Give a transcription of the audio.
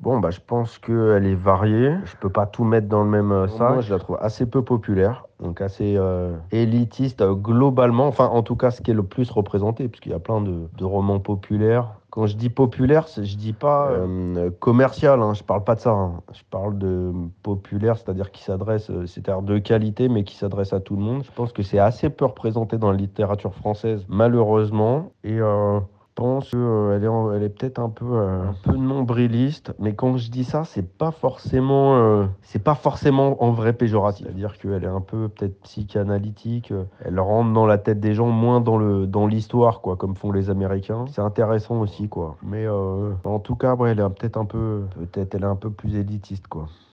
Bon, bah, je pense qu'elle est variée. Je peux pas tout mettre dans le même sac. Moi, je la trouve assez peu populaire, donc assez élitiste globalement. Enfin, en tout cas, ce qui est le plus représenté, puisqu'il y a plein de romans populaires. Quand je dis populaire, je dis pas commercial, hein, je parle pas de ça, hein. Je parle de populaire, c'est-à-dire qui s'adresse, c'est-à-dire de qualité, mais qui s'adresse à tout le monde. Je pense que c'est assez peu représenté dans la littérature française, malheureusement. Et je pense qu'elle est peut-être un peu nombriliste, mais quand je dis ça, c'est pas forcément en vrai péjoratif. C'est-à-dire qu'elle est un peu peut-être psychanalytique, elle rentre dans la tête des gens, moins dans l'histoire, quoi, comme font les Américains. C'est intéressant aussi, quoi. Mais en tout cas, ouais, elle est peut-être elle est un peu plus élitiste, quoi.